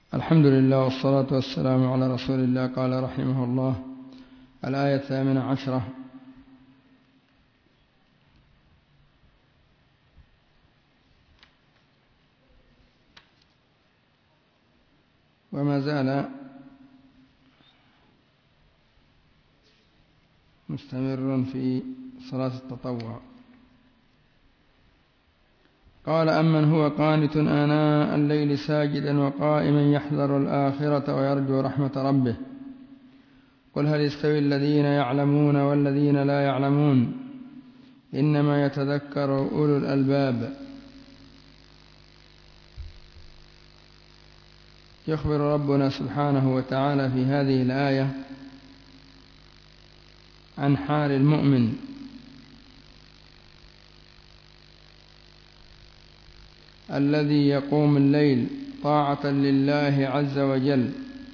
الحمد لله والصلاة والسلام على رسول الله. قال رحمه الله: الآية 18: وما زال مستمر في صلاة التطوع. قال: أمن هو قانت آناء الليل ساجدا وقائما يحذر الآخرة ويرجو رحمة ربه، قل هل يستوي الذين يعلمون والذين لا يعلمون إنما يتذكر أولو الألباب. يخبر ربنا سبحانه وتعالى في هذه الآية عن حال المؤمن الذي يقوم الليل طاعة لله عز وجل،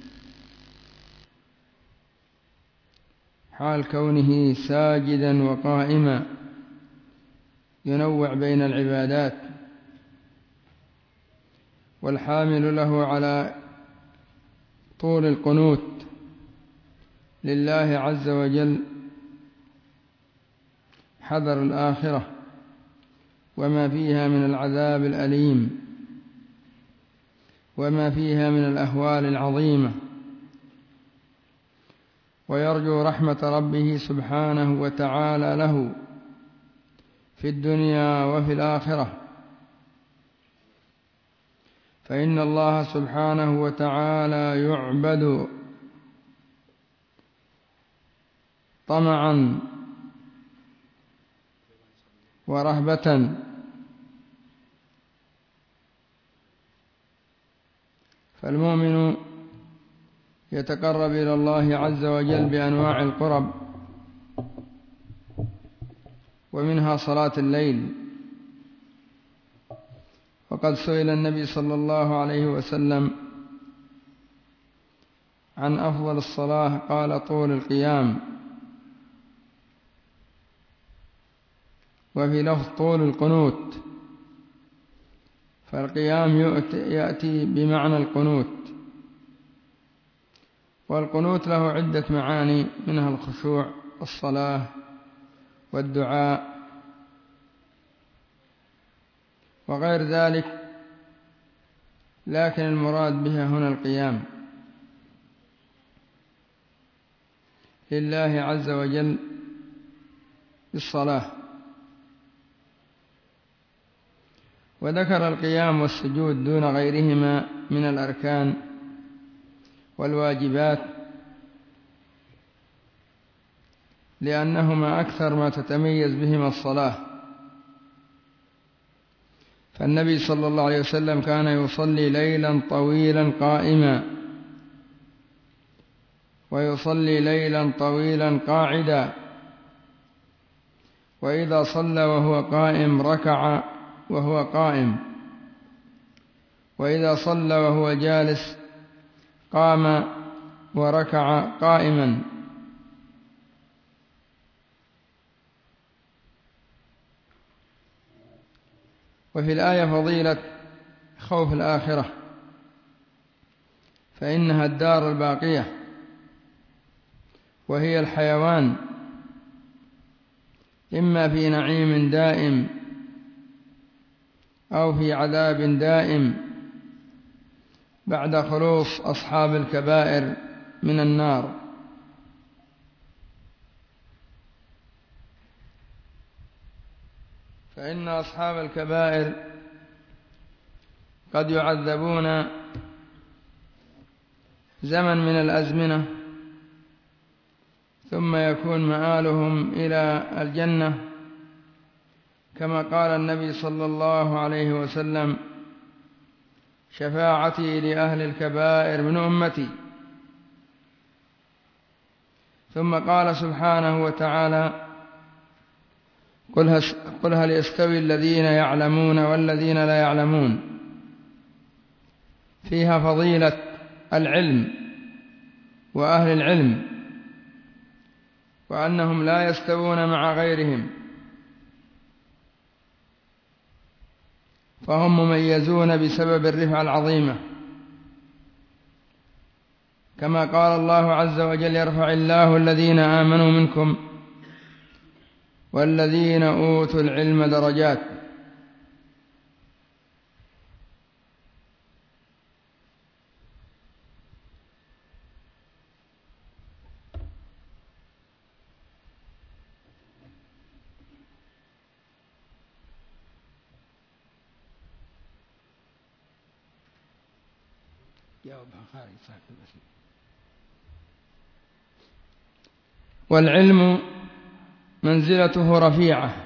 حال كونه ساجدا وقائما ينوع بين العبادات، والحامل له على طول القنوت لله عز وجل حذر الآخرة وما فيها من العذاب الأليم وما فيها من الأهوال العظيمة، ويرجو رحمة ربه سبحانه وتعالى له في الدنيا وفي الآخرة، فإن الله سبحانه وتعالى يعبد طمعا ورهبة، فالمؤمن يتقرب إلى الله عز وجل بأنواع القرب، ومنها صلاة الليل. وقد سئل النبي صلى الله عليه وسلم عن أفضل الصلاة، قال: طول القيام، وفي لفظ طول القنوت، فالقيام يأتي بمعنى القنوت، والقنوت له عدة معاني، منها الخشوع والصلاة والدعاء وغير ذلك، لكن المراد بها هنا القيام لله عز وجل بالصلاة. وذكر القيام والسجود دون غيرهما من الأركان والواجبات، لأنهما أكثر ما تتميز بهما الصلاة. فالنبي صلى الله عليه وسلم كان يصلي ليلا طويلا قائما، ويصلي ليلا طويلا قاعدا، وإذا صلى وهو قائم ركع وهو قائم، وإذا صلى وهو جالس قام وركع قائما. وفي الآية فضيلة خوف الآخرة، فإنها الدار الباقية، وهي الحيوان، إما في نعيم دائم أو في عذاب دائم بعد خلوص أصحاب الكبائر من النار. فإن أصحاب الكبائر قد يعذبون زمن من الأزمنة، ثم يكون مآلهم إلى الجنة، كما قال النبي صلى الله عليه وسلم: شفاعتي لأهل الكبائر من أمتي. ثم قال سبحانه وتعالى: قل هل يستوي الذين يعلمون والذين لا يعلمون. فيها فضيلة العلم وأهل العلم، وأنهم لا يستوون مع غيرهم، فهم مميزون بسبب الرفعة العظيمة كما قال الله عز وجل: يرفع الله الذين آمنوا منكم والذين أوتوا العلم درجات. والعلم منزلته رفيعة،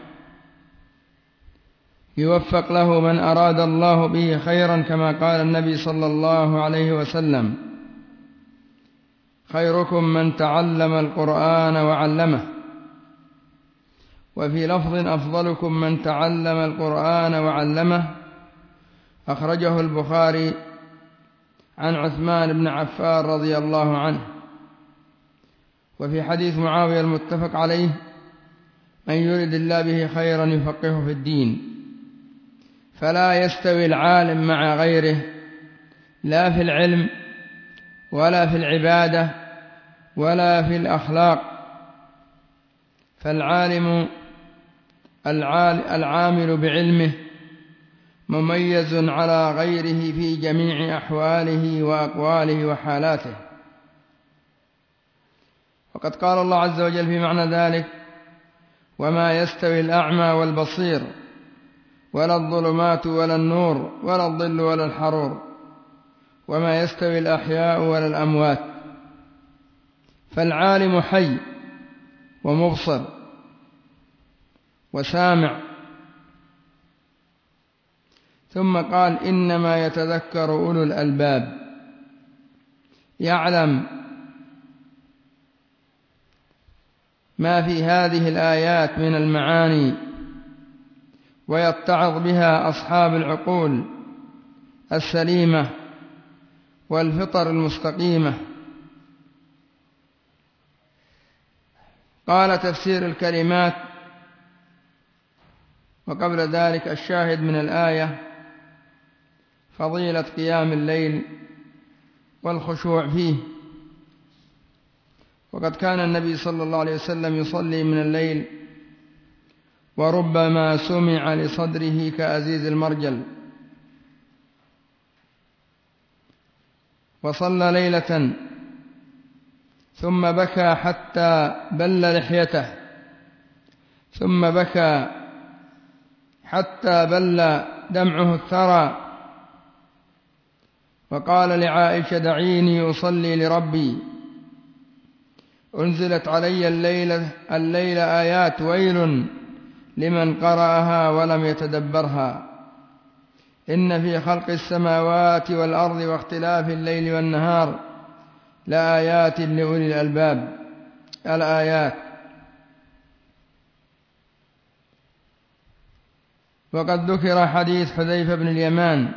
يوفق له من أراد الله به خيرا، كما قال النبي صلى الله عليه وسلم: خيركم من تعلم القرآن وعلمه. وفي لفظ: أفضلكم من تعلم القرآن وعلمه، أخرجه البخاري عن عثمان بن عفان رضي الله عنه. وفي حديث معاوية المتفق عليه: من يرد الله به خيرا يفقهه في الدين. فلا يستوي العالم مع غيره، لا في العلم ولا في العبادة ولا في الأخلاق. فالعالم العامل بعلمه مميز على غيره في جميع أحواله وأقواله وحالاته. وقد قال الله عز وجل في معنى ذلك: وما يستوي الأعمى والبصير ولا الظلمات ولا النور ولا الظل ولا الحرور وما يستوي الأحياء ولا الأموات. فالعالم حي ومبصر وسامع. ثم قال: إنما يتذكر أولو الألباب. يعلم ما في هذه الآيات من المعاني ويتعظ بها أصحاب العقول السليمة والفطر المستقيمة. قال: تفسير الكلمات. وقبل ذلك الشاهد من الآية فضيلة قيام الليل والخشوع فيه. وقد كان النبي صلى الله عليه وسلم يصلي من الليل، وربما سمع لصدره كأزيز المرجل. وصلى ليلة ثم بكى حتى بل لحيته، ثم بكى حتى بل دمعه الثرى، وقال لعائشة: دعيني أصلي لربي. أنزلت علي الليل آيات ويل لمن قرأها ولم يتدبرها، إن في خلق السماوات والأرض واختلاف الليل والنهار لآيات لأولي الألباب. الآيات. وقد ذكر حديث حذيفة بن اليمان،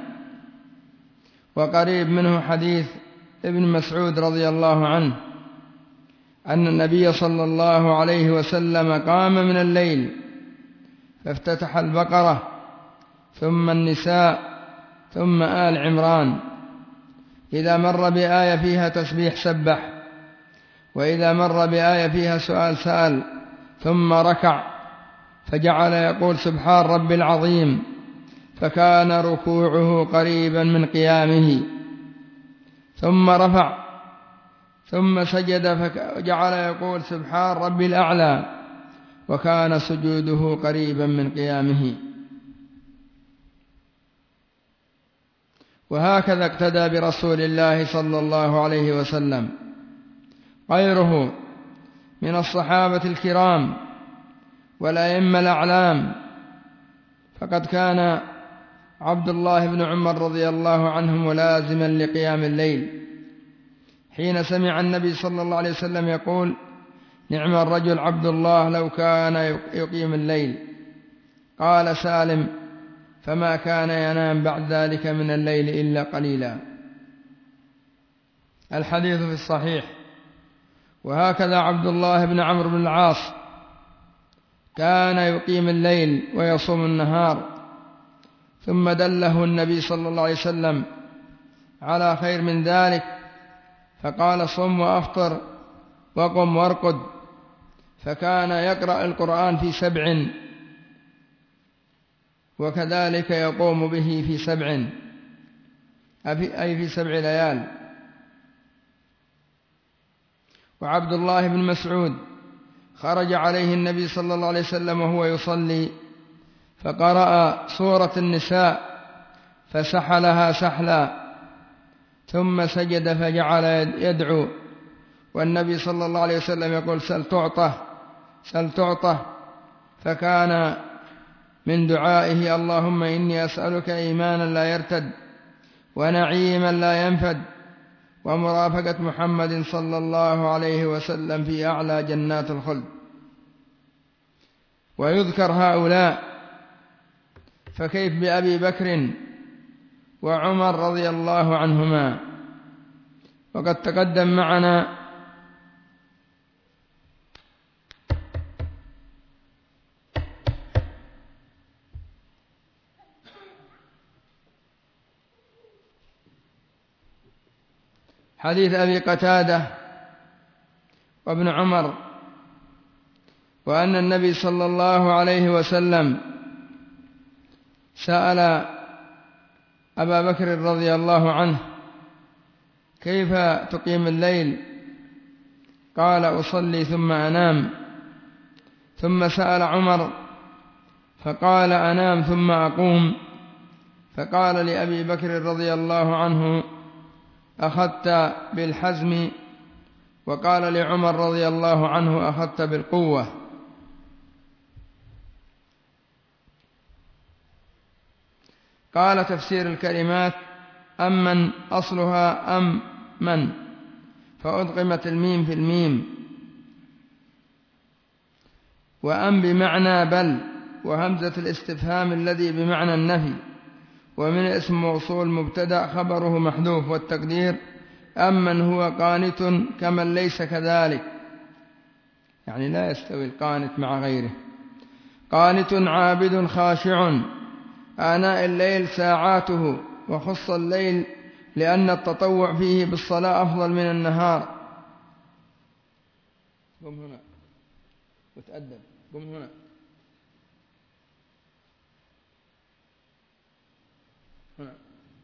وقريب منه حديث ابن مسعود رضي الله عنه، أن النبي صلى الله عليه وسلم قام من الليل فافتتح البقرة ثم النساء ثم آل عمران، إذا مر بآية فيها تسبيح سبح، وإذا مر بآية فيها سؤال سأل، ثم ركع فجعل يقول: سبحان ربي العظيم، فكان ركوعه قريبا من قيامه، ثم رفع ثم سجد فجعل يقول: سبحان ربي الأعلى، وكان سجوده قريبا من قيامه. وهكذا اقتدى برسول الله صلى الله عليه وسلم غيره من الصحابة الكرام والأئمة الأعلام. فقد كان عبد الله بن عمر رضي الله عنه ملازما لقيام الليل، حين سمع النبي صلى الله عليه وسلم يقول: نعم الرجل عبد الله لو كان يقيم الليل. قال سالم: فما كان ينام بعد ذلك من الليل إلا قليلا. الحديث في الصحيح. وهكذا عبد الله بن عمرو بن العاص كان يقيم الليل ويصوم النهار، ثم دله النبي صلى الله عليه وسلم على خير من ذلك، فقال صم وأفطر وقم وارقد، فكان يقرأ القرآن في 7 وكذلك يقوم به في 7 أي في 7 ليال. وعبد الله بن مسعود خرج عليه النبي صلى الله عليه وسلم وهو يصلي فقرأ سورة النساء فسحلها سحلا، ثم سجد فجعل يدعو، والنبي صلى الله عليه وسلم يقول سل تعطه سل تعطه، فكان من دعائه اللهم إني أسألك إيمانا لا يرتد ونعيما لا ينفد ومرافقة محمد صلى الله عليه وسلم في أعلى جنات الخلد. ويذكر هؤلاء، فكيف بأبي بكر وعمر رضي الله عنهما؟ وقد تقدم معنا حديث أبي قتادة وابن عمر، وأن النبي صلى الله عليه وسلم سأل أبا بكر رضي الله عنه كيف تقيم الليل؟ قال أصلي ثم أنام. ثم سأل عمر فقال أنام ثم أقوم. فقال لأبي بكر رضي الله عنه أخذت بالحزم، وقال لعمر رضي الله عنه أخذت بالقوة. قال تفسير الكلمات أمن أصلها أم من، فأدغمت الميم في الميم، وأم بمعنى بل، وهمزة الاستفهام الذي بمعنى النفي، ومن اسم موصول مبتدأ خبره محذوف، والتقدير أمن هو قانت كمن ليس كذلك، يعني لا يستوي القانت مع غيره. قانت عابد خاشع آناء الليل ساعاته، وخص الليل لأن التطوع فيه بالصلاة أفضل من النهار. قم هنا وتأدب، قم هنا. هنا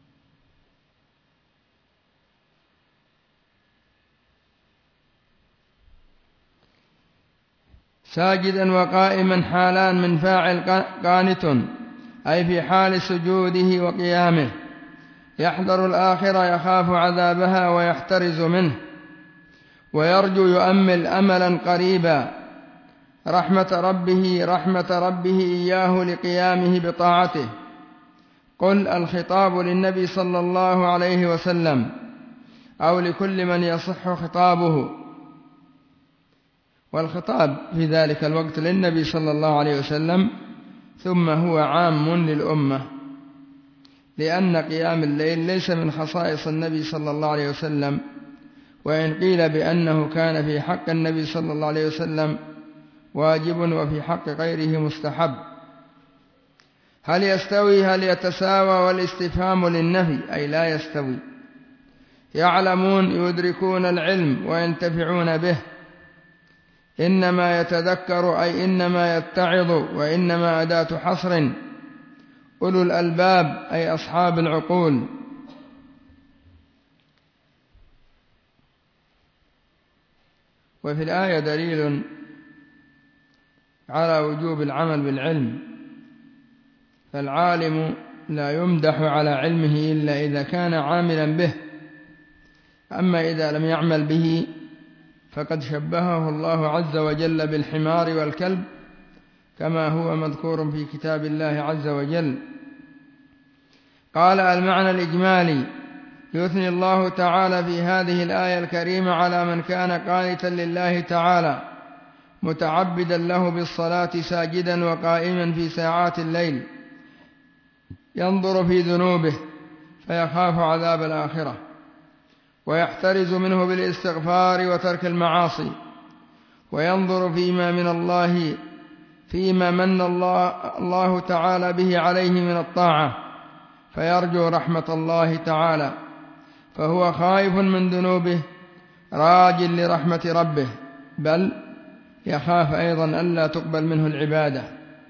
ساجدا وقائما حالان من فاعل قانت، أي في حال سجوده وقيامه، يحذر الآخرة يخاف عذابها ويحترز منه، ويرجو يؤمل أملا قريبا رحمة ربه إياه لقيامه بطاعته. قل الخطاب للنبي صلى الله عليه وسلم أو لكل من يصح خطابه، والخطاب في ذلك الوقت للنبي صلى الله عليه وسلم، ثم هو عام للأمة، لأن قيام الليل ليس من خصائص النبي صلى الله عليه وسلم، وإن قيل بأنه كان في حق النبي صلى الله عليه وسلم واجب وفي حق غيره مستحب. هل يستوي هل يتساوى؟ والاستفهام للنفي أي لا يستوي. يعلمون يدركون العلم وينتفعون به، إنما يتذكر أي إنما يتعظ، وإنما أداة حصر. أولو الألباب أي أصحاب العقول. وفي الآية دليل على وجوب العمل بالعلم، فالعالم لا يمدح على علمه إلا إذا كان عاملا به، أما إذا لم يعمل به فقد شبهه الله عز وجل بالحمار والكلب، كما هو مذكور في كتاب الله عز وجل. قال المعنى الإجمالي: يثني الله تعالى في هذه الآية الكريمة على من كان قانتا لله تعالى متعبدا له بالصلاة ساجدا وقائما في ساعات الليل، ينظر في ذنوبه فيخاف عذاب الآخرة، ويحترز منه بالاستغفار وترك المعاصي، وينظر فيما من الله تعالى به عليه من الطاعة، فيرجو رحمة الله تعالى، فهو خائف من ذنوبه راج لرحمة ربه، بل يخاف أيضا ألا تقبل منه العبادة.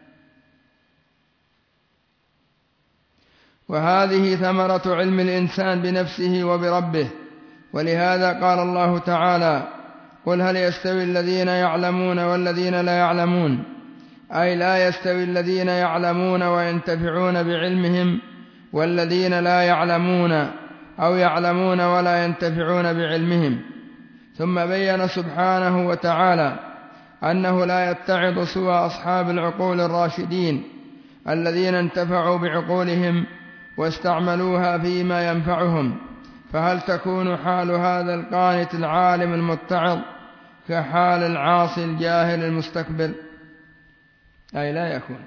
وهذه ثمرة علم الإنسان بنفسه وبربه. ولهذا قال الله تعالى: قل هل يستوي الذين يعلمون والذين لا يعلمون، أي لا يستوي الذين يعلمون وينتفعون بعلمهم والذين لا يعلمون أو يعلمون ولا ينتفعون بعلمهم. ثم بين سبحانه وتعالى أنه لا يتعظ سوى أصحاب العقول الراشدين الذين انتفعوا بعقولهم واستعملوها فيما ينفعهم. فهل تكون حال هذا القانت العالم المتعظ كحال العاصي الجاهل المستكبر؟ أي لا يكون،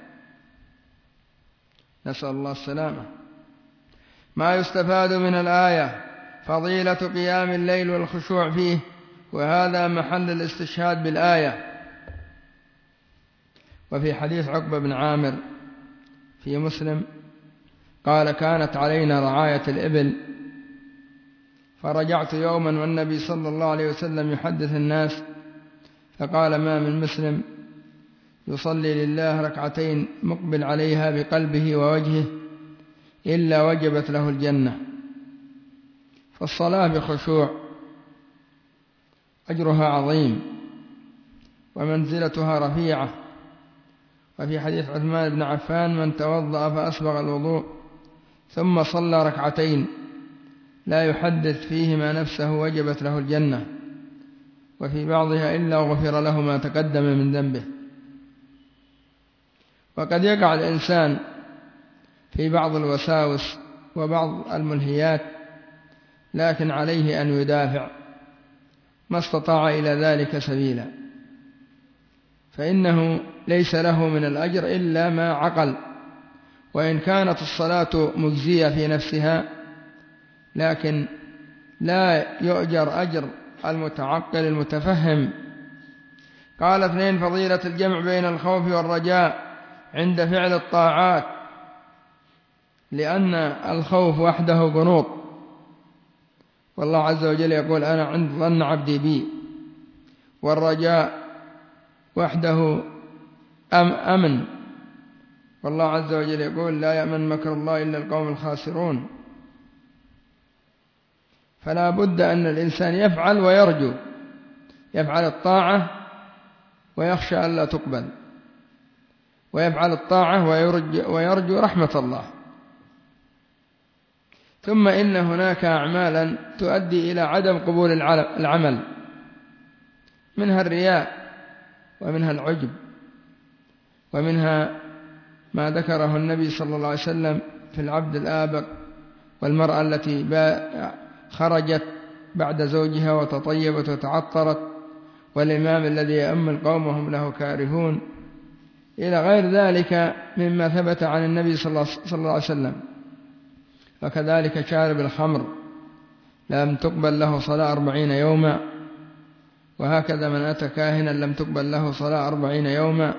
نسأل الله السلامة. ما يستفاد من الآية: فضيلة قيام الليل والخشوع فيه، وهذا محل الاستشهاد بالآية. وفي حديث عقبة بن عامر في مسلم قال: كانت علينا رعاية الإبل، فرجعت يوما والنبي صلى الله عليه وسلم يحدث الناس، فقال: ما من مسلم يصلي لله ركعتين مقبل عليها بقلبه ووجهه إلا وجبت له الجنة. فالصلاة بخشوع أجرها عظيم ومنزلتها رفيعة. وفي حديث عثمان بن عفان: من توضأ فأسبغ الوضوء ثم صلى ركعتين لا يحدث فيهما نفسه وجبت له الجنة. وفي بعضها: إلا غفر له ما تقدم من ذنبه. وقد يقع الإنسان في بعض الوساوس وبعض الملهيات، لكن عليه أن يدافع ما استطاع إلى ذلك سبيلا، فإنه ليس له من الأجر إلا ما عقل. وإن كانت الصلاة مجزية في نفسها، لكن لا يؤجر أجر المتعقل المتفهم. قال: 2: فضيلة الجمع بين الخوف والرجاء عند فعل الطاعات، لأن الخوف وحده قنوط، والله عز وجل يقول: أنا عند ظن عبدي بي. والرجاء وحده أمن، والله عز وجل يقول: لا يأمن مكر الله إلا القوم الخاسرون. فلا بد أن الإنسان يفعل ويرجو، يفعل الطاعة ويخشى ألا تقبل، ويفعل الطاعة ويرجو رحمة الله. ثم إن هناك أعمالا تؤدي إلى عدم قبول العمل، منها الرياء، ومنها العجب، ومنها ما ذكره النبي صلى الله عليه وسلم في العبد الآبق والمرأة التي خرجت بعد زوجها وتطيبت وتعطرت، والإمام الذي يؤم القوم وهم له كارهون، إلى غير ذلك مما ثبت عن النبي صلى الله عليه وسلم. وكذلك شارب الخمر لم تقبل له صلاة 40 يوما، وهكذا من أتى كاهنا لم تقبل له صلاة 40 يوما.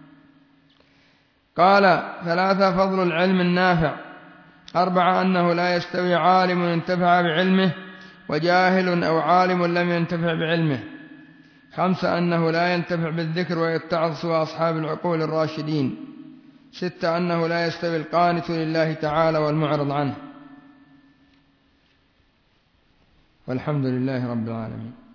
قال: 3: فضل العلم النافع. 4: أنه لا يستوي عالم ينتفع بعلمه وجاهل أو عالم لم ينتفع بعلمه. 5: أنه لا ينتفع بالذكر ويتعظ سوى أصحاب العقول الراشدين. 6: أنه لا يستوي القانت لله تعالى والمعرض عنه. والحمد لله رب العالمين.